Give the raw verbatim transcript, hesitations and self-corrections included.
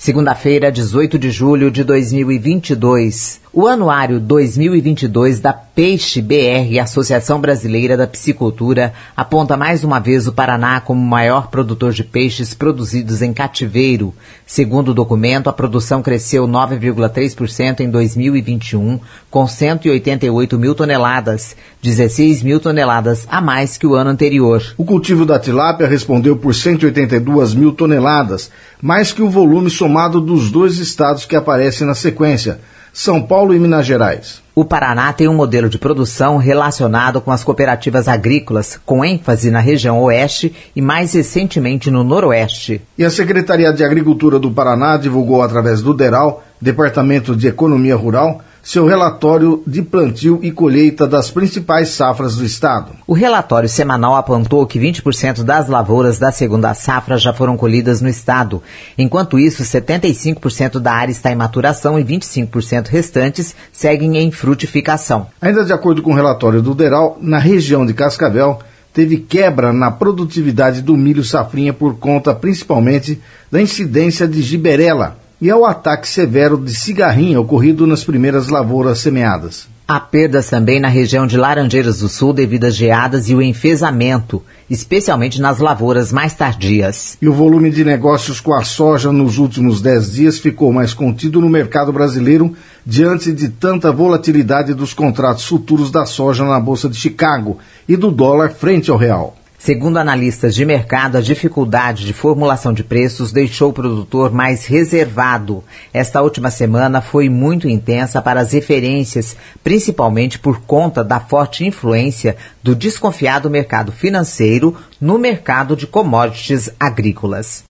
Segunda-feira, dezoito de julho de dois mil e vinte e dois. O Anuário dois mil e vinte e dois da Peixe B R, Associação Brasileira da Piscicultura, aponta mais uma vez o Paraná como o maior produtor de peixes produzidos em cativeiro. Segundo o documento, a produção cresceu nove vírgula três por cento em dois mil e vinte e um, com cento e oitenta e oito mil toneladas, dezesseis mil toneladas a mais que o ano anterior. O cultivo da tilápia respondeu por cento e oitenta e duas mil toneladas, mais que o volume somado dos dois estados que aparecem na sequência, São Paulo e Minas Gerais. O Paraná tem um modelo de produção relacionado com as cooperativas agrícolas, com ênfase na região oeste e mais recentemente no noroeste. E a Secretaria de Agricultura do Paraná divulgou através do DERAL, Departamento de Economia Rural, seu relatório de plantio e colheita das principais safras do estado. O relatório semanal apontou que vinte por cento das lavouras da segunda safra já foram colhidas no estado. Enquanto isso, setenta e cinco por cento da área está em maturação e vinte e cinco por cento restantes seguem em frutificação. Ainda de acordo com o relatório do DERAL, na região de Cascavel, teve quebra na produtividade do milho safrinha por conta principalmente da incidência de giberela e ao ataque severo de cigarrinha ocorrido nas primeiras lavouras semeadas. Há perdas também na região de Laranjeiras do Sul devido às geadas e o enfezamento, especialmente nas lavouras mais tardias. E o volume de negócios com a soja nos últimos dez dias ficou mais contido no mercado brasileiro diante de tanta volatilidade dos contratos futuros da soja na Bolsa de Chicago e do dólar frente ao real. Segundo analistas de mercado, a dificuldade de formulação de preços deixou o produtor mais reservado. Esta última semana foi muito intensa para as referências, principalmente por conta da forte influência do desconfiado mercado financeiro no mercado de commodities agrícolas.